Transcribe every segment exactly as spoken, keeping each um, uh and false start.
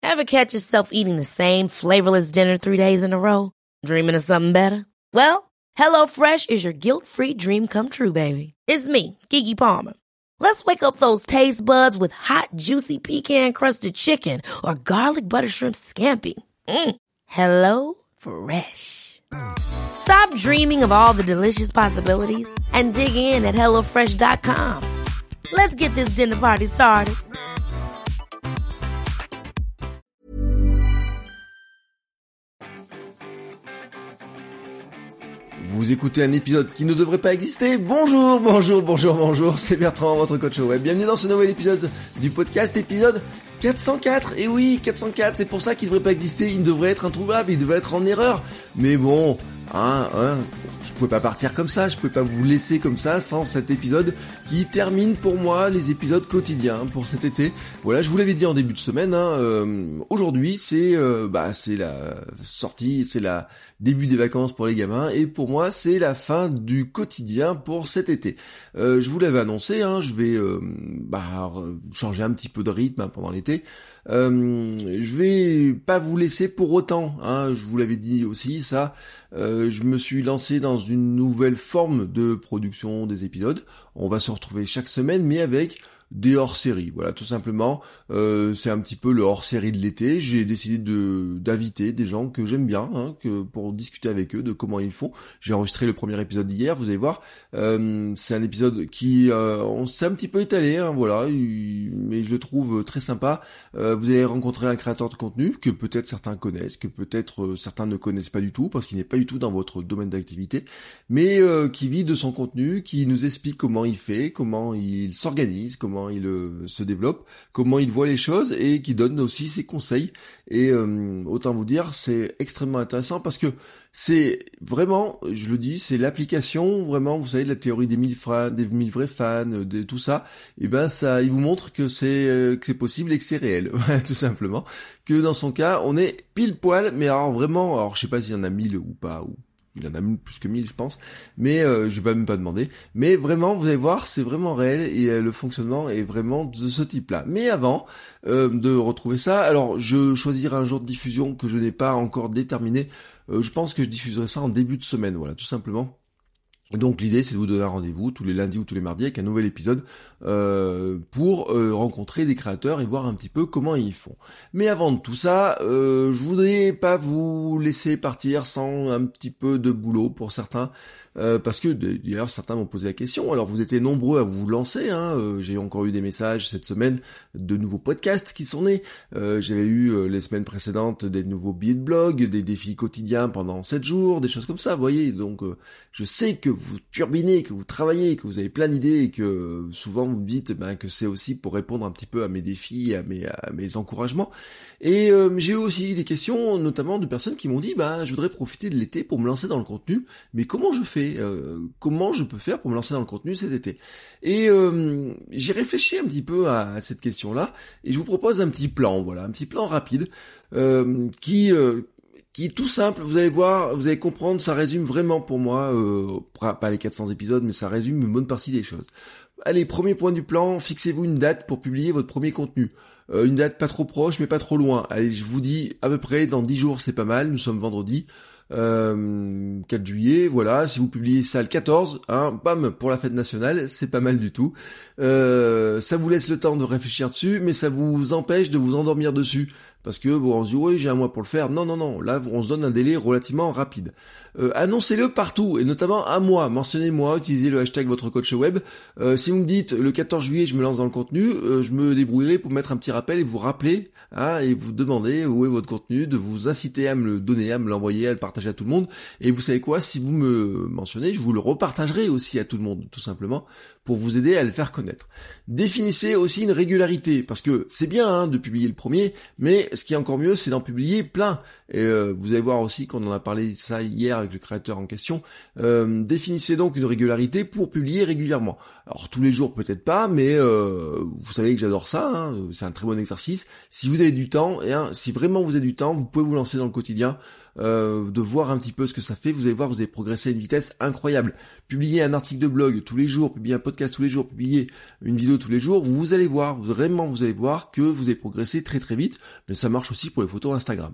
Ever catch yourself eating the same flavorless dinner three days in a row? Dreaming of something better? Well, HelloFresh is your guilt-free dream come true, baby. It's me, Keke Palmer. Let's wake up those taste buds with hot, juicy pecan-crusted chicken or garlic butter shrimp scampi. Mm. Hello Fresh. Stop dreaming of all the delicious possibilities and dig in at hello fresh dot com. Let's get this dinner party started. Vous écoutez un épisode qui ne devrait pas exister. Bonjour, bonjour, bonjour, bonjour, c'est Bertrand, votre coach web. Bienvenue dans ce nouvel épisode du podcast, épisode quatre cent quatre. Et oui, quatre cent quatre, c'est pour ça qu'il ne devrait pas exister, il devrait être introuvable, il devrait être en erreur. Mais bon, hein, hein, je pouvais pas partir comme ça, je pouvais pas vous laisser comme ça sans cet épisode qui termine pour moi les épisodes quotidiens pour cet été. Voilà, je vous l'avais dit en début de semaine, hein, euh, aujourd'hui c'est euh, bah c'est la sortie, c'est la début des vacances pour les gamins et pour moi c'est la fin du quotidien pour cet été. Euh, je vous l'avais annoncé, hein, je vais euh, bah, changer un petit peu de rythme hein, pendant l'été. Euh, je vais pas vous laisser pour autant, hein, je vous l'avais dit aussi ça. Euh, je me suis lancé dans une nouvelle forme de production des épisodes. On va se retrouver chaque semaine, mais avec des hors-séries, voilà, tout simplement. Euh, c'est un petit peu le hors-série de l'été. J'ai décidé de d'inviter des gens que j'aime bien, hein, que pour discuter avec eux de comment ils font. J'ai enregistré le premier épisode hier, vous allez voir. Euh, c'est un épisode qui, euh, on s'est un petit peu étalé, hein, voilà, il, mais je le trouve très sympa. Euh, vous allez rencontrer un créateur de contenu que peut-être certains connaissent, que peut-être euh, certains ne connaissent pas du tout, parce qu'il n'est pas du tout dans votre domaine d'activité, mais euh, qui vit de son contenu, qui nous explique comment il fait, comment il s'organise, comment il euh, se développe, comment il voit les choses et qui donne aussi ses conseils. Et euh, autant vous dire, c'est extrêmement intéressant parce que c'est vraiment, je le dis, c'est l'application vraiment, vous savez, de la théorie des mille fans, des mille vrais fans, de tout ça. Et ben ça, il vous montre que c'est euh, que c'est possible et que c'est réel, tout simplement. Que dans son cas, on est pile poil, mais alors vraiment, alors je sais pas s'il y en a mille ou pas ou. Il en a même plus que mille, je pense. Mais euh, je vais même pas demander. Mais vraiment, vous allez voir, c'est vraiment réel et euh, le fonctionnement est vraiment de ce type-là. Mais avant euh, de retrouver ça, alors je choisirai un jour de diffusion que je n'ai pas encore déterminé. Euh, je pense que je diffuserai ça en début de semaine, voilà, tout simplement. Donc l'idée c'est de vous donner un rendez-vous tous les lundis ou tous les mardis avec un nouvel épisode euh, pour euh, rencontrer des créateurs et voir un petit peu comment ils font. Mais avant de tout ça, euh, je voudrais pas vous laisser partir sans un petit peu de boulot pour certains. Euh, parce que d'ailleurs certains m'ont posé la question, alors vous étiez nombreux à vous lancer, hein, euh, j'ai encore eu des messages cette semaine de nouveaux podcasts qui sont nés, euh, j'avais eu euh, les semaines précédentes des nouveaux billets de blog, des défis quotidiens pendant sept jours, des choses comme ça, vous voyez, donc euh, je sais que vous turbinez, que vous travaillez, que vous avez plein d'idées et que euh, souvent vous me dites ben, que c'est aussi pour répondre un petit peu à mes défis, à mes, à mes encouragements. Et euh, j'ai eu aussi des questions, notamment de personnes qui m'ont dit bah je voudrais profiter de l'été pour me lancer dans le contenu, mais comment je fais euh, comment je peux faire pour me lancer dans le contenu cet été? Et euh, j'ai réfléchi un petit peu à, à cette question-là, et je vous propose un petit plan, voilà, un petit plan rapide, euh, qui euh, qui est tout simple, vous allez voir, vous allez comprendre, ça résume vraiment pour moi, euh, pas les quatre cents épisodes, mais ça résume une bonne partie des choses. Allez, premier point du plan, fixez-vous une date pour publier votre premier contenu. Euh, une date pas trop proche, mais pas trop loin. Allez, je vous dis à peu près dans dix jours, c'est pas mal, nous sommes vendredi. Euh, quatre juillet, voilà, si vous publiez ça le quatorze, hein, bam, pour la fête nationale, c'est pas mal du tout. Euh, ça vous laisse le temps de réfléchir dessus, mais ça vous empêche de vous endormir dessus. Parce que, bon, on se dit, oui, j'ai un mois pour le faire. Non, non, non, là, on se donne un délai relativement rapide. Euh, annoncez-le partout, et notamment à moi. Mentionnez-moi, utilisez le hashtag votre coach web. Euh, si vous me dites, le quatorze juillet, je me lance dans le contenu, euh, je me débrouillerai pour mettre un petit rappel et vous rappeler, hein, et vous demander où est votre contenu, de vous inciter à me le donner, à me l'envoyer, à le partager à tout le monde. Et vous savez quoi, si vous me mentionnez, je vous le repartagerai aussi à tout le monde, tout simplement, pour vous aider à le faire connaître. Définissez aussi une régularité, parce que c'est bien hein, de publier le premier, mais ce qui est encore mieux, c'est d'en publier plein. Et euh, vous allez voir aussi qu'on en a parlé de ça hier avec le créateur en question. Euh, définissez donc une régularité pour publier régulièrement. Alors tous les jours peut-être pas, mais euh, vous savez que j'adore ça, hein, c'est un très bon exercice. Si vous avez du temps, et hein, si vraiment vous avez du temps, vous pouvez vous lancer dans le quotidien. euh, de voir un petit peu ce que ça fait. Vous allez voir, vous allez progresser à une vitesse incroyable. Publier un article de blog tous les jours, publier un podcast tous les jours, publier une vidéo tous les jours, vous allez voir, vraiment vous allez voir que vous allez progresser très très vite, mais ça marche aussi pour les photos Instagram.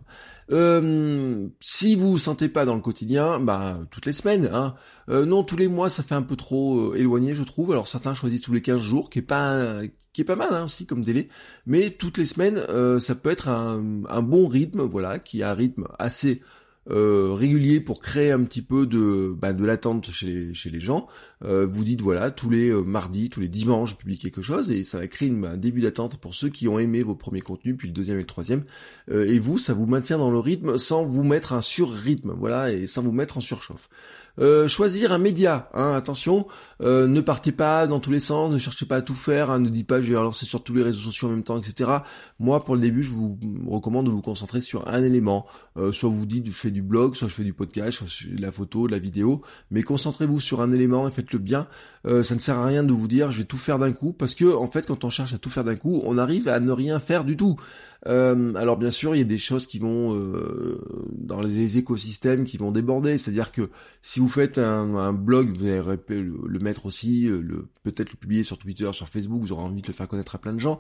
Euh, si vous vous sentez pas dans le quotidien, bah toutes les semaines, hein. Euh, non, tous les mois, ça fait un peu trop euh, éloigné, je trouve. Alors certains choisissent tous les quinze jours, qui est pas qui est pas mal hein, aussi comme délai, mais toutes les semaines, euh, ça peut être un, un bon rythme, voilà, qui a un rythme assez Euh, régulier pour créer un petit peu de bah, de l'attente chez les, chez les gens. Euh, vous dites voilà, tous les euh, mardis, tous les dimanches, je publie quelque chose et ça va créer une, un début d'attente pour ceux qui ont aimé vos premiers contenus, puis le deuxième et le troisième. Euh, et vous, ça vous maintient dans le rythme sans vous mettre un sur-rythme, voilà, et sans vous mettre en surchauffe. Euh, choisir un média, hein, attention, euh, ne partez pas dans tous les sens, ne cherchez pas à tout faire, hein, ne dites pas je vais relancer sur tous les réseaux sociaux en même temps, et cetera. Moi, pour le début, je vous recommande de vous concentrer sur un élément. Euh, soit vous dites je fais du blog, soit je fais du podcast, soit je fais de la photo, de la vidéo, mais concentrez-vous sur un élément et faites-le bien. Euh, ça ne sert à rien de vous dire je vais tout faire d'un coup, parce que en fait, quand on cherche à tout faire d'un coup, on arrive à ne rien faire du tout. Euh, alors bien sûr, il y a des choses qui vont euh, dans les écosystèmes qui vont déborder, c'est-à-dire que si vous faites un, un blog, vous allez le, le mettre aussi, le, peut-être le publier sur Twitter, sur Facebook, vous aurez envie de le faire connaître à plein de gens.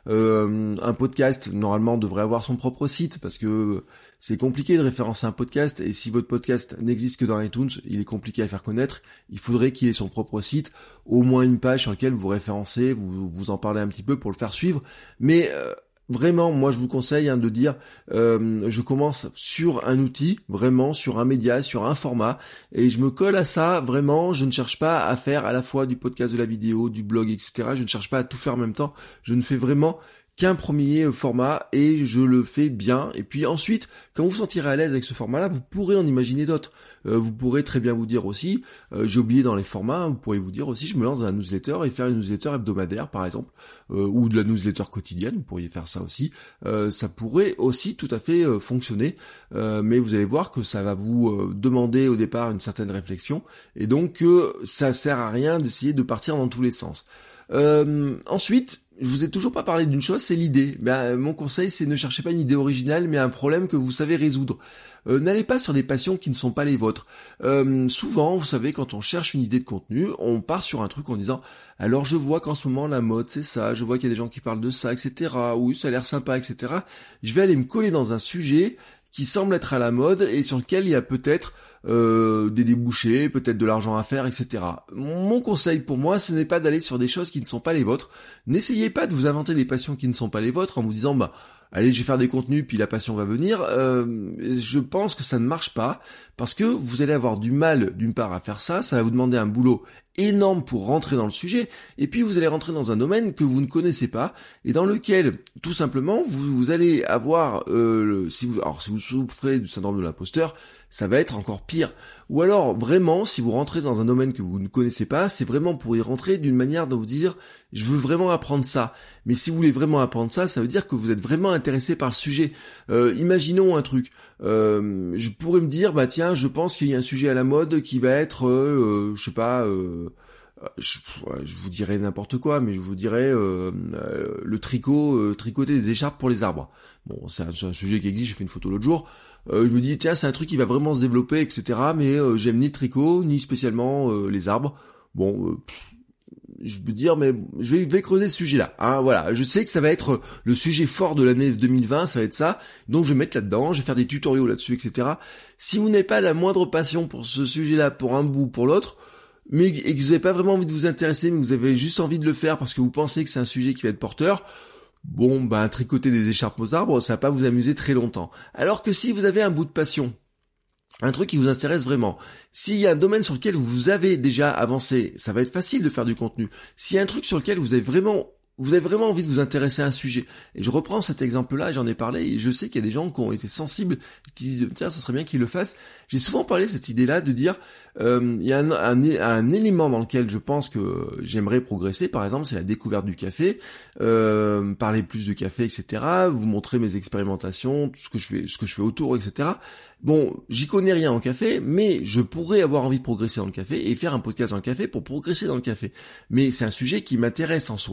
Euh, un podcast, normalement, devrait avoir son propre site, parce que c'est compliqué de référencer un podcast, et si votre podcast n'existe que dans iTunes, il est compliqué à faire connaître, il faudrait qu'il ait son propre site, au moins une page sur laquelle vous référencez, vous, vous en parlez un petit peu pour le faire suivre, mais... Euh, Vraiment, moi je vous conseille hein, de dire, euh, je commence sur un outil, vraiment sur un média, sur un format, et je me colle à ça, vraiment, je ne cherche pas à faire à la fois du podcast, de la vidéo, du blog, et cetera. Je ne cherche pas à tout faire en même temps, je ne fais vraiment qu'un premier format et je le fais bien. Et puis ensuite, quand vous vous sentirez à l'aise avec ce format-là, vous pourrez en imaginer d'autres. Euh, vous pourrez très bien vous dire aussi, euh, j'ai oublié dans les formats, vous pourrez vous dire aussi, je me lance dans la newsletter et faire une newsletter hebdomadaire par exemple, euh, ou de la newsletter quotidienne, vous pourriez faire ça aussi. Euh, ça pourrait aussi tout à fait euh, fonctionner, euh, mais vous allez voir que ça va vous euh, demander au départ une certaine réflexion, et donc euh, ça sert à rien d'essayer de partir dans tous les sens. Euh, ensuite, je vous ai toujours pas parlé d'une chose, c'est l'idée. Ben, mon conseil, c'est ne cherchez pas une idée originale, mais un problème que vous savez résoudre. Euh, n'allez pas sur des passions qui ne sont pas les vôtres. Euh, souvent, vous savez, quand on cherche une idée de contenu, on part sur un truc en disant « Alors je vois qu'en ce moment, la mode, c'est ça, je vois qu'il y a des gens qui parlent de ça, et cetera. Oui, ça a l'air sympa, et cetera. Je vais aller me coller dans un sujet qui semble être à la mode et sur lequel il y a peut-être euh, des débouchés, peut-être de l'argent à faire, et cetera. Mon conseil pour moi, ce n'est pas d'aller sur des choses qui ne sont pas les vôtres. N'essayez pas de vous inventer des passions qui ne sont pas les vôtres en vous disant bah allez, je vais faire des contenus puis la passion va venir. Euh, je pense que ça ne marche pas parce que vous allez avoir du mal d'une part à faire ça, ça va vous demander un boulot énorme pour rentrer dans le sujet, et puis vous allez rentrer dans un domaine que vous ne connaissez pas et dans lequel tout simplement vous, vous allez avoir euh, le, si vous alors si vous souffrez du syndrome de l'imposteur, ça va être encore pire. Ou alors vraiment, si vous rentrez dans un domaine que vous ne connaissez pas, c'est vraiment pour y rentrer d'une manière de vous dire je veux vraiment apprendre ça. Mais si vous voulez vraiment apprendre ça, ça veut dire que vous êtes vraiment intéressé par le sujet. Euh, imaginons un truc. Euh, je pourrais me dire bah tiens, je pense qu'il y a un sujet à la mode qui va être euh, je sais pas euh, Je, je vous dirais n'importe quoi, mais je vous dirais euh, euh, le tricot, euh, tricoter des écharpes pour les arbres. Bon, c'est un, c'est un sujet qui existe, j'ai fait une photo l'autre jour. Euh, je me dis, tiens, c'est un truc qui va vraiment se développer, et cetera. Mais euh, j'aime ni le tricot, ni spécialement euh, les arbres. Bon, euh, pff, je veux dire, mais je vais, je vais creuser ce sujet-là. Hein, voilà, je sais que ça va être le sujet fort de l'année deux mille vingt, ça va être ça. Donc je vais mettre là-dedans, je vais faire des tutoriaux là-dessus, et cetera. Si vous n'avez pas la moindre passion pour ce sujet-là, pour un bout ou pour l'autre, mais et que vous n'avez pas vraiment envie de vous intéresser, mais que vous avez juste envie de le faire parce que vous pensez que c'est un sujet qui va être porteur, bon, ben, tricoter des écharpes aux arbres, ça va pas vous amuser très longtemps. Alors que si vous avez un bout de passion, un truc qui vous intéresse vraiment, s'il y a un domaine sur lequel vous avez déjà avancé, ça va être facile de faire du contenu. S'il y a un truc sur lequel vous avez vraiment vous avez vraiment envie de vous intéresser à un sujet, et je reprends cet exemple-là, j'en ai parlé, et je sais qu'il y a des gens qui ont été sensibles, qui disent tiens, ça serait bien qu'ils le fassent. J'ai souvent parlé de cette idée-là de dire euh, il y a un, un, un élément dans lequel je pense que j'aimerais progresser, par exemple, c'est la découverte du café, euh, parler plus de café, et cetera, vous montrer mes expérimentations, tout ce que je fais, ce que je fais autour, et cetera. Bon, j'y connais rien en café, mais je pourrais avoir envie de progresser dans le café et faire un podcast dans le café pour progresser dans le café. Mais c'est un sujet qui m'intéresse en soi, vous voyez.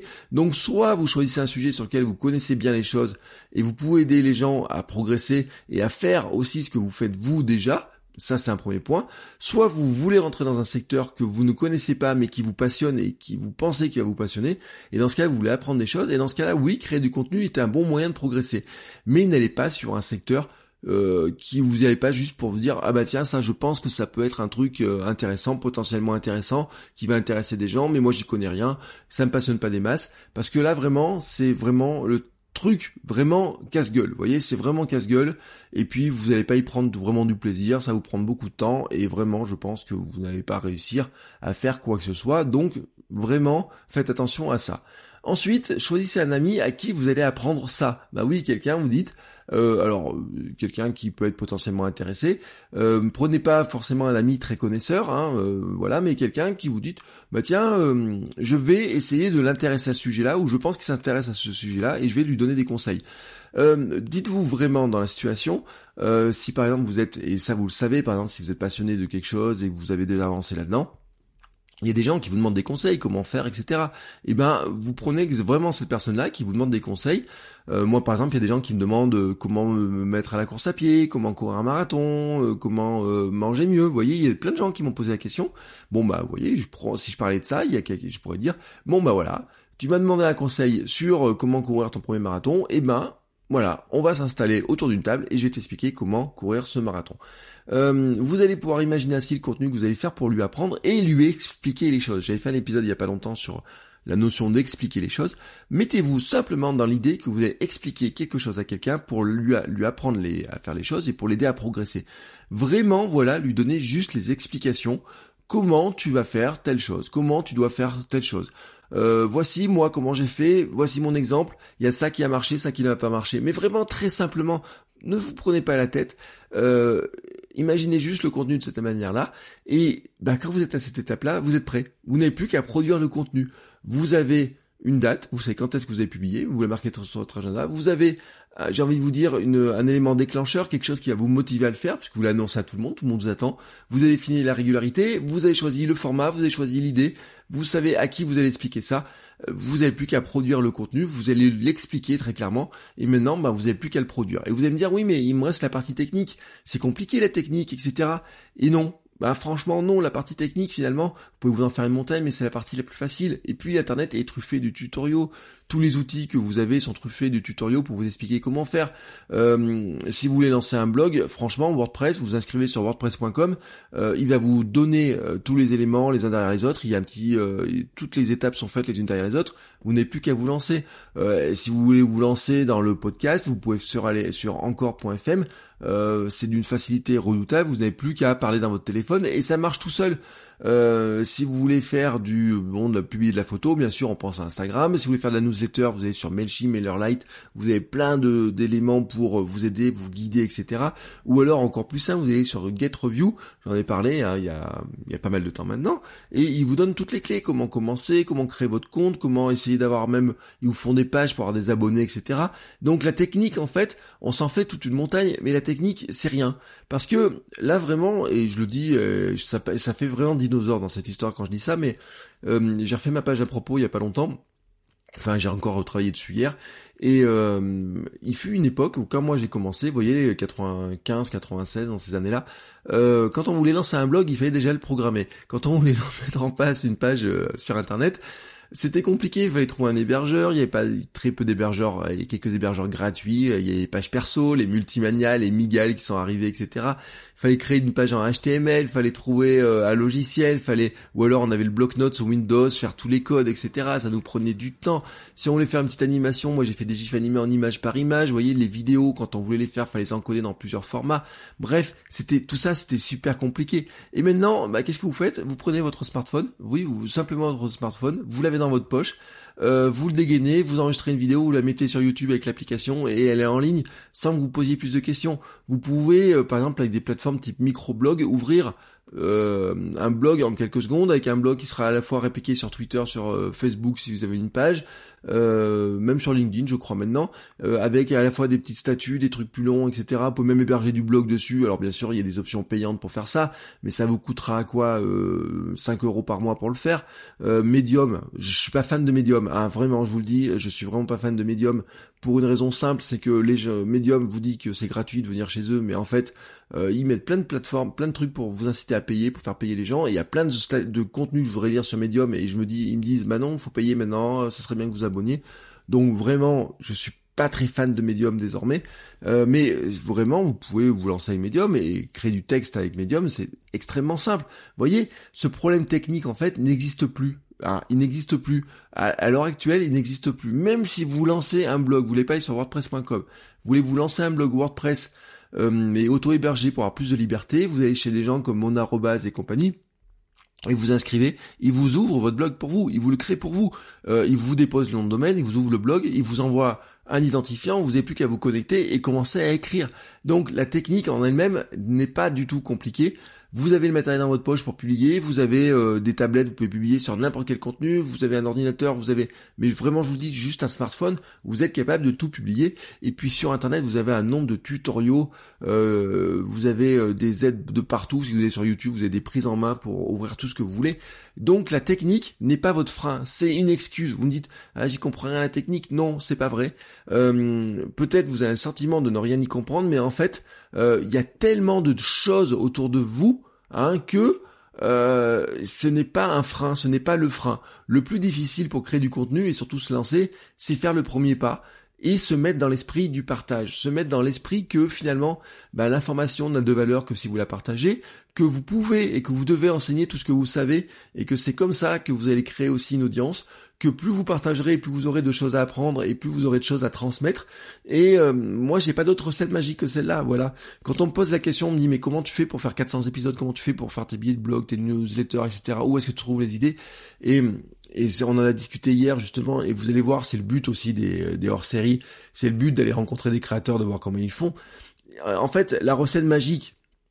Donc soit vous choisissez un sujet sur lequel vous connaissez bien les choses et vous pouvez aider les gens à progresser et à faire aussi ce que vous faites vous déjà. Ça, c'est un premier point. Soit vous voulez rentrer dans un secteur que vous ne connaissez pas, mais qui vous passionne et qui vous pensez qu'il va vous passionner. Et dans ce cas, vous voulez apprendre des choses. Et dans ce cas-là, oui, créer du contenu est un bon moyen de progresser. Mais n'allez pas sur un secteur euh, qui vous y allez pas juste pour vous dire, ah bah tiens, ça, je pense que ça peut être un truc euh, intéressant, potentiellement intéressant, qui va intéresser des gens, mais moi, j'y connais rien. Ça me passionne pas des masses. Parce que là, vraiment, c'est vraiment le truc vraiment casse-gueule, vous voyez, c'est vraiment casse-gueule, et puis vous n'allez pas y prendre vraiment du plaisir, ça va vous prendre beaucoup de temps, et vraiment, je pense que vous n'allez pas réussir à faire quoi que ce soit, donc vraiment, faites attention à ça. Ensuite, choisissez un ami à qui vous allez apprendre ça. Bah oui, quelqu'un, vous dites, euh, alors, euh, quelqu'un qui peut être potentiellement intéressé, euh, prenez pas forcément un ami très connaisseur, hein, euh, voilà, mais quelqu'un qui vous dit, bah tiens, euh, je vais essayer de l'intéresser à ce sujet-là, ou je pense qu'il s'intéresse à ce sujet-là, et je vais lui donner des conseils. Euh, dites-vous vraiment dans la situation, euh, si par exemple vous êtes, et ça vous le savez, par exemple si vous êtes passionné de quelque chose et que vous avez déjà avancé là-dedans, il y a des gens qui vous demandent des conseils, comment faire, et cetera. Et ben, vous prenez vraiment cette personne-là qui vous demande des conseils. Euh, moi, par exemple, il y a des gens qui me demandent euh, comment me mettre à la course à pied, comment courir un marathon, euh, comment euh, manger mieux. Vous voyez, il y a plein de gens qui m'ont posé la question. Bon, bah, vous voyez, je prends, si je parlais de ça, il y a quelqu'un, je pourrais dire, bon, bah voilà, tu m'as demandé un conseil sur euh, comment courir ton premier marathon. Et ben, voilà, on va s'installer autour d'une table et je vais t'expliquer comment courir ce marathon. Euh, vous allez pouvoir imaginer ainsi le contenu que vous allez faire pour lui apprendre et lui expliquer les choses. J'avais fait un épisode il y a pas longtemps sur la notion d'expliquer les choses. Mettez-vous simplement dans l'idée que vous allez expliquer quelque chose à quelqu'un pour lui, lui apprendre les, à faire les choses et pour l'aider à progresser. Vraiment, voilà, lui donner juste les explications. Comment tu vas faire telle chose, comment tu dois faire telle chose. Euh, voici moi comment j'ai fait, voici mon exemple, il y a ça qui a marché, ça qui n'a pas marché. Mais vraiment très simplement, ne vous prenez pas la tête, euh, imaginez juste le contenu de cette manière-là, et bah, quand vous êtes à cette étape-là, vous êtes prêt. Vous n'avez plus qu'à produire le contenu. Vous avez une date, vous savez quand est-ce que vous avez publié, vous le marquez sur votre agenda, vous avez, euh, j'ai envie de vous dire, une, un élément déclencheur, quelque chose qui va vous motiver à le faire, puisque vous l'annoncez à tout le monde, tout le monde vous attend, vous avez défini la régularité, vous avez choisi le format, vous avez choisi l'idée, vous savez à qui vous allez expliquer ça, vous n'avez plus qu'à produire le contenu, vous allez l'expliquer très clairement, et maintenant, bah, vous n'avez plus qu'à le produire. Et vous allez me dire, oui, mais il me reste la partie technique, c'est compliqué la technique, et cetera. Et non. Bah franchement non, la partie technique finalement, vous pouvez vous en faire une montagne, mais c'est la partie la plus facile. Et puis Internet est truffé de tutoriaux, tous les outils que vous avez sont truffés de tutoriaux pour vous expliquer comment faire. Euh, si vous voulez lancer un blog, franchement WordPress, vous vous inscrivez sur wordpress point com, euh, il va vous donner euh, tous les éléments les uns derrière les autres, il y a un petit, euh, toutes les étapes sont faites les unes derrière les autres, vous n'avez plus qu'à vous lancer. Euh, si vous voulez vous lancer dans le podcast, vous pouvez sur aller sur encore point f m. Euh, c'est d'une facilité redoutable, vous n'avez plus qu'à parler dans votre téléphone et ça marche tout seul. Euh, si vous voulez faire du bon, de publier de la photo, bien sûr, on pense à Instagram. Si vous voulez faire de la newsletter, vous allez sur Mailchimp, MailerLite. Vous avez plein de d'éléments pour vous aider, vous guider, et cetera. Ou alors encore plus simple, vous allez sur GetReview. J'en ai parlé hein, il y a il y a pas mal de temps maintenant, et ils vous donnent toutes les clés. Comment commencer, comment créer votre compte, comment essayer d'avoir même, ils vous font des pages pour avoir des abonnés, et cetera. Donc la technique, en fait, on s'en fait toute une montagne, mais la technique, c'est rien. Parce que là vraiment, et je le dis, euh, ça, ça fait vraiment dinosaure dans cette histoire quand je dis ça, mais euh, j'ai refait ma page à propos il y a pas longtemps, enfin j'ai encore retravaillé dessus hier, et euh, il fut une époque où quand moi j'ai commencé, vous voyez, quatre-vingt-quinze, quatre-vingt-seize, dans ces années-là, euh, quand on voulait lancer un blog, il fallait déjà le programmer. Quand on voulait mettre en place une page euh, sur internet, c'était compliqué, il fallait trouver un hébergeur, il y avait pas très peu d'hébergeurs, il y a quelques hébergeurs gratuits, il y a les pages perso, les Multimania, les Migal qui sont arrivés, et cetera. Il fallait créer une page en H T M L, il fallait trouver euh, un logiciel, fallait, ou alors on avait le bloc-notes sur Windows, faire tous les codes, et cetera. Ça nous prenait du temps. Si on voulait faire une petite animation, moi j'ai fait des gifs animés en image par image, vous voyez, les vidéos, quand on voulait les faire, fallait s'encoder dans plusieurs formats. Bref, c'était tout ça, c'était super compliqué. Et maintenant, bah, qu'est-ce que vous faites? Vous prenez votre smartphone, oui, vous simplement votre smartphone, vous l'avez dans votre poche, euh, vous le dégainez, vous enregistrez une vidéo, vous la mettez sur YouTube avec l'application et elle est en ligne sans que vous posiez plus de questions. Vous pouvez, euh, par exemple avec des plateformes type microblog, ouvrir euh, un blog en quelques secondes, avec un blog qui sera à la fois répliqué sur Twitter, sur euh, Facebook si vous avez une page, euh, même sur LinkedIn je crois maintenant, euh, avec à la fois des petites statuts, des trucs plus longs, et cetera. Vous pouvez même héberger du blog dessus. Alors bien sûr il y a des options payantes pour faire ça, mais ça vous coûtera quoi, euh, cinq euros par mois pour le faire. Euh, Medium, je suis pas fan de Medium, hein, vraiment je vous le dis, je suis vraiment pas fan de Medium pour une raison simple, c'est que les jeux, Medium vous dit que c'est gratuit de venir chez eux, mais en fait euh, ils mettent plein de plateformes, plein de trucs pour vous inciter à payer, pour faire payer les gens, et il y a plein de, sta- de contenus que je voudrais lire sur Medium, et je me dis, ils me disent bah non, faut payer maintenant, ça serait bien que vous abonniez. Donc vraiment, je suis pas très fan de Medium désormais, euh, mais vraiment vous pouvez vous lancer avec Medium et créer du texte avec Medium, c'est extrêmement simple. Vous voyez, ce problème technique en fait n'existe plus. Ah, il n'existe plus. À, à l'heure actuelle, il n'existe plus. Même si vous lancez un blog, vous voulez pas aller sur wordpress point com, vous voulez vous lancer un blog WordPress, euh, mais auto-hébergé pour avoir plus de liberté, vous allez chez des gens comme Monarobase et compagnie, et vous inscrivez, ils vous ouvrent votre blog pour vous, ils vous le créent pour vous, euh, ils vous déposent le nom de domaine, ils vous ouvrent le blog, ils vous envoient un identifiant, vous n'avez plus qu'à vous connecter et commencer à écrire. Donc la technique en elle-même n'est pas du tout compliquée. Vous avez le matériel dans votre poche pour publier, vous avez euh, des tablettes, vous pouvez publier sur n'importe quel contenu, vous avez un ordinateur, vous avez, mais vraiment je vous dis juste un smartphone, vous êtes capable de tout publier. Et puis sur internet vous avez un nombre de tutoriaux, euh, vous avez euh, des aides de partout, si vous allez sur YouTube vous avez des prises en main pour ouvrir tout ce que vous voulez. Donc la technique n'est pas votre frein, c'est une excuse. Vous me dites ah j'y comprends rien à la technique, non c'est pas vrai. Euh, peut-être vous avez un sentiment de ne rien y comprendre, mais en fait il euh, y a tellement de choses autour de vous hein, que euh, ce n'est pas un frein, ce n'est pas le frein. Le plus difficile pour créer du contenu et surtout se lancer, c'est faire le premier pas et se mettre dans l'esprit du partage, se mettre dans l'esprit que finalement bah, l'information n'a de valeur que si vous la partagez, que vous pouvez et que vous devez enseigner tout ce que vous savez et que c'est comme ça que vous allez créer aussi une audience, que plus vous partagerez, plus vous aurez de choses à apprendre et plus vous aurez de choses à transmettre. Et euh, moi j'ai pas d'autre recette magique que celle-là, voilà. Quand on me pose la question, on me dit mais comment tu fais pour faire quatre cents épisodes, comment tu fais pour faire tes billets de blog, tes newsletters, et cetera. Où est-ce que tu trouves les idées? Et Et on en a discuté hier justement, et vous allez voir, c'est le but aussi des, des hors-séries, c'est le but d'aller rencontrer des créateurs, de voir comment ils font. En fait, la recette magique,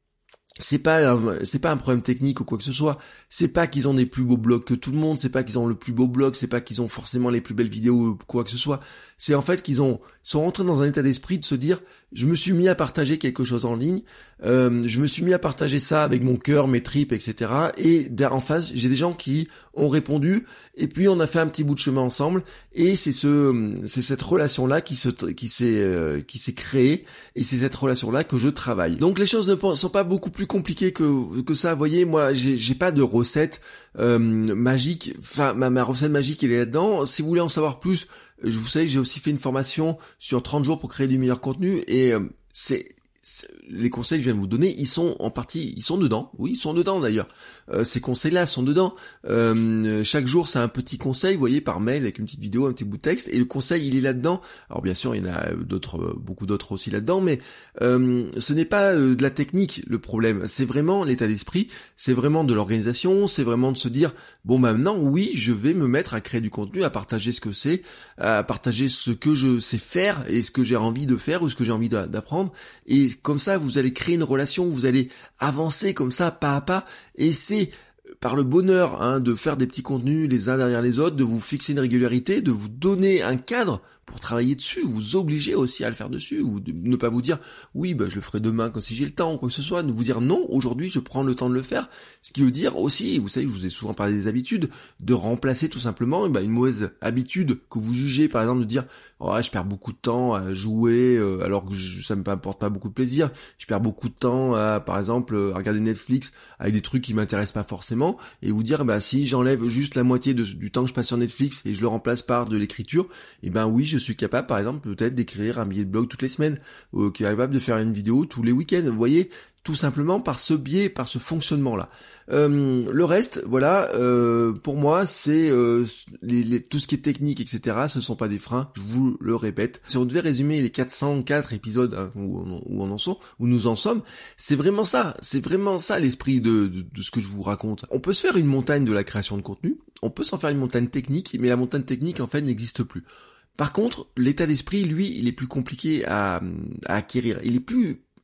c'est pas un, c'est pas un problème technique ou quoi que ce soit, c'est pas qu'ils ont des plus beaux blogs que tout le monde, c'est pas qu'ils ont le plus beau blog, c'est pas qu'ils ont forcément les plus belles vidéos ou quoi que ce soit, c'est en fait qu'ils ont sont rentrés dans un état d'esprit de se dire je me suis mis à partager quelque chose en ligne, euh, je me suis mis à partager ça avec mon cœur, mes tripes, et cetera. Et en face, j'ai des gens qui ont répondu, et puis on a fait un petit bout de chemin ensemble, et c'est ce, c'est cette relation-là qui se, qui s'est, euh, qui s'est créée, et c'est cette relation-là que je travaille. Donc les choses ne sont pas beaucoup plus compliquées que que ça. Vous voyez, moi, j'ai, j'ai pas de recette euh, magique. Enfin, ma, ma recette magique, elle est là-dedans. Si vous voulez en savoir plus, je vous savez que j'ai aussi fait une formation sur trente jours pour créer du meilleur contenu, et euh, c'est, c'est les conseils que je viens de vous donner, ils sont en partie, ils sont dedans. Oui, ils sont dedans d'ailleurs. Euh, ces conseils-là sont dedans. Euh, chaque jour, c'est un petit conseil, vous voyez, par mail avec une petite vidéo, un petit bout de texte, et le conseil, il est là-dedans. Alors bien sûr, il y en a d'autres, beaucoup d'autres aussi là-dedans, mais euh, ce n'est pas euh, de la technique le problème. C'est vraiment l'état d'esprit, c'est vraiment de l'organisation, c'est vraiment de se dire bon, bah, maintenant, oui, je vais me mettre à créer du contenu, à partager ce que c'est, à partager ce que je sais faire et ce que j'ai envie de faire ou ce que j'ai envie d'apprendre. Et comme ça, vous allez créer une relation, vous allez avancer comme ça, pas à pas, et c'est par le bonheur hein, de faire des petits contenus les uns derrière les autres, de vous fixer une régularité, de vous donner un cadre pour travailler dessus, vous obliger aussi à le faire dessus, ou de ne pas vous dire oui bah je le ferai demain quand si j'ai le temps ou quoi que ce soit, de vous dire non, aujourd'hui je prends le temps de le faire, ce qui veut dire aussi, vous savez je vous ai souvent parlé des habitudes, de remplacer tout simplement bah, une mauvaise habitude que vous jugez, par exemple de dire oh je perds beaucoup de temps à jouer euh, alors que je, ça me apporte pas beaucoup de plaisir, je perds beaucoup de temps à par exemple à regarder Netflix avec des trucs qui m'intéressent pas forcément, et vous dire bah si j'enlève juste la moitié de, du temps que je passe sur Netflix et je le remplace par de l'écriture, et ben oui je suis capable par exemple peut-être d'écrire un billet de blog toutes les semaines, ou qui est capable de faire une vidéo tous les week-ends, vous voyez, tout simplement par ce biais, par ce fonctionnement-là. Euh, le reste, voilà, euh, pour moi, c'est euh, les, les, tout ce qui est technique, et cetera. Ce ne sont pas des freins, je vous le répète. Si on devait résumer les quatre cent quatre épisodes hein, où, où on en sont, où nous en sommes, c'est vraiment ça, c'est vraiment ça l'esprit de, de, de ce que je vous raconte. On peut se faire une montagne de la création de contenu, on peut s'en faire une montagne technique, mais la montagne technique en fait n'existe plus. Par contre, l'état d'esprit, lui, il est plus compliqué à, à acquérir. Il est plus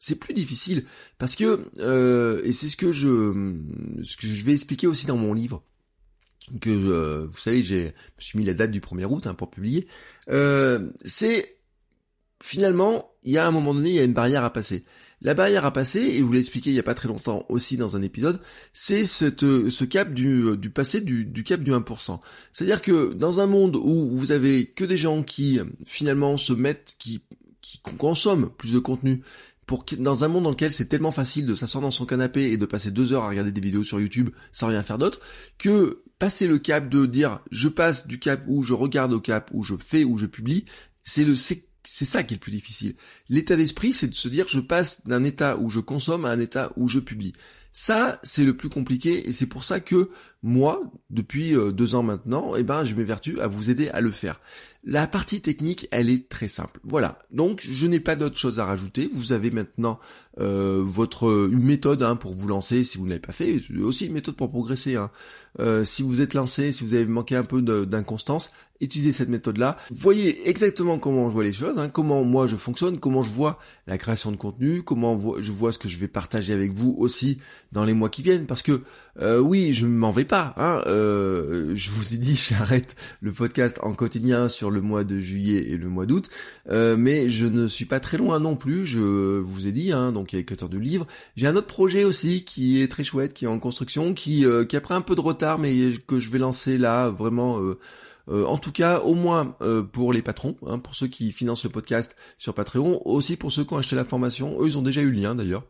C'est plus difficile parce que, euh, et c'est ce que je, ce que je vais expliquer aussi dans mon livre, que euh, vous savez, j'ai, je me suis mis la date du premier août hein, pour publier. Euh, c'est finalement, il y a un moment donné, il y a une barrière à passer. La barrière à passer, et je vous l'ai expliqué il y a pas très longtemps aussi dans un épisode, c'est cette, ce cap du, du passé du, du cap du un pour cent. C'est-à-dire que dans un monde où vous avez que des gens qui finalement se mettent, qui, qui consomment plus de contenu, pour dans un monde dans lequel c'est tellement facile de s'asseoir dans son canapé et de passer deux heures à regarder des vidéos sur YouTube sans rien faire d'autre, que passer le cap de dire je passe du cap où je regarde au cap où je fais, où je publie, c'est le c'est C'est ça qui est le plus difficile. L'état d'esprit, c'est de se dire je passe d'un état où je consomme à un état où je publie. Ça, c'est le plus compliqué et c'est pour ça que moi, depuis euh, deux ans maintenant, eh ben, je m'évertue à vous aider à le faire. La partie technique, elle est très simple. Voilà. Donc, je n'ai pas d'autre chose à rajouter. Vous avez maintenant euh, votre une méthode hein, pour vous lancer si vous ne l'avez pas fait. Aussi une méthode pour progresser. Hein. Euh, si vous êtes lancé, si vous avez manqué un peu de, d'inconstance, utilisez cette méthode-là. Vous voyez exactement comment je vois les choses, hein, comment moi je fonctionne, comment je vois la création de contenu, comment je vois ce que je vais partager avec vous aussi dans les mois qui viennent. Parce que euh, oui, je ne m'en vais pas. Hein, euh, je vous ai dit, j'arrête le podcast en quotidien sur le mois de juillet et le mois d'août, euh, mais je ne suis pas très loin non plus. Je vous ai dit, hein, donc il y a écriture de livres. J'ai un autre projet aussi qui est très chouette, qui est en construction, qui euh, qui a pris un peu de retard, mais que je vais lancer là, vraiment. Euh, Euh, en tout cas, au moins euh, pour les patrons, hein, pour ceux qui financent le podcast sur Patreon, aussi pour ceux qui ont acheté la formation, eux ils ont déjà eu le lien d'ailleurs.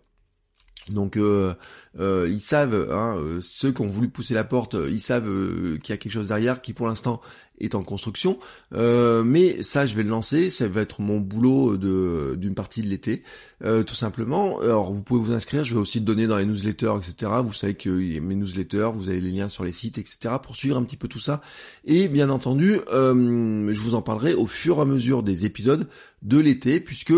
Donc euh, euh, ils savent, hein, euh, ceux qui ont voulu pousser la porte, ils savent euh, qu'il y a quelque chose derrière qui pour l'instant est en construction, euh, mais ça je vais le lancer, ça va être mon boulot de d'une partie de l'été, euh, tout simplement. Alors vous pouvez vous inscrire, je vais aussi le donner dans les newsletters, et cetera. Vous savez que mes newsletters, vous avez les liens sur les sites, et cetera pour suivre un petit peu tout ça. Et bien entendu, euh, je vous en parlerai au fur et à mesure des épisodes de l'été, puisque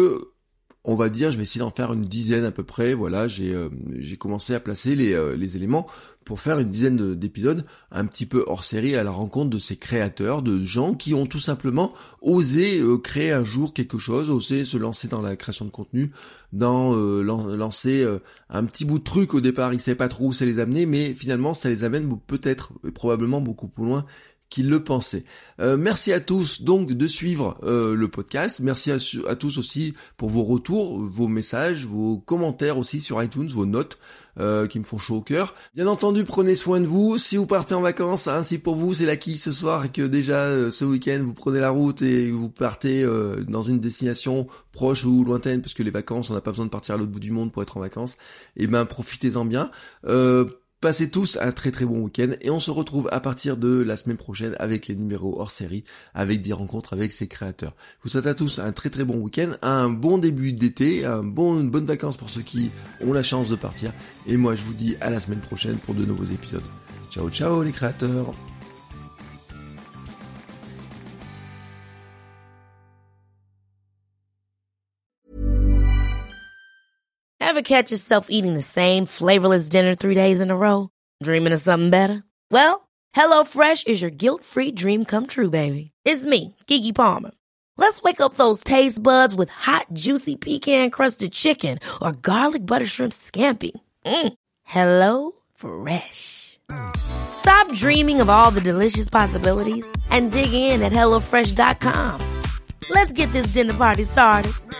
on va dire, je vais essayer d'en faire une dizaine à peu près. Voilà, j'ai euh, j'ai commencé à placer les euh, les éléments pour faire une dizaine de, d'épisodes un petit peu hors série à la rencontre de ces créateurs, de gens qui ont tout simplement osé euh, créer un jour quelque chose, osé se lancer dans la création de contenu, dans euh, lan- lancer euh, un petit bout de truc au départ. Ils savaient pas trop où ça les amenait, mais finalement ça les amène peut-être, probablement beaucoup plus loin qu'ils le pensaient. Euh, merci à tous donc de suivre euh, le podcast. Merci à, à tous aussi pour vos retours, vos messages, vos commentaires aussi sur iTunes, vos notes euh, qui me font chaud au cœur. Bien entendu, prenez soin de vous. Si vous partez en vacances, hein, si pour vous c'est la quille ce soir et que déjà euh, ce week-end vous prenez la route et vous partez euh, dans une destination proche ou lointaine, parce que les vacances, on n'a pas besoin de partir à l'autre bout du monde pour être en vacances, et ben profitez-en bien. Euh, Passez tous un très très bon week-end et on se retrouve à partir de la semaine prochaine avec les numéros hors série, avec des rencontres avec ces créateurs. Je vous souhaite à tous un très très bon week-end, un bon début d'été, un bon, une bonne vacances pour ceux qui ont la chance de partir. Et moi je vous dis à la semaine prochaine pour de nouveaux épisodes. Ciao ciao les créateurs. Ever catch yourself eating the same flavorless dinner three days in a row? Dreaming of something better? Well, HelloFresh is your guilt-free dream come true, baby. It's me, Keke Palmer. Let's wake up those taste buds with hot, juicy pecan-crusted chicken or garlic butter shrimp scampi. Mm. Hello Fresh. Stop dreaming of all the delicious possibilities and dig in at hello fresh dot com. Let's get this dinner party started.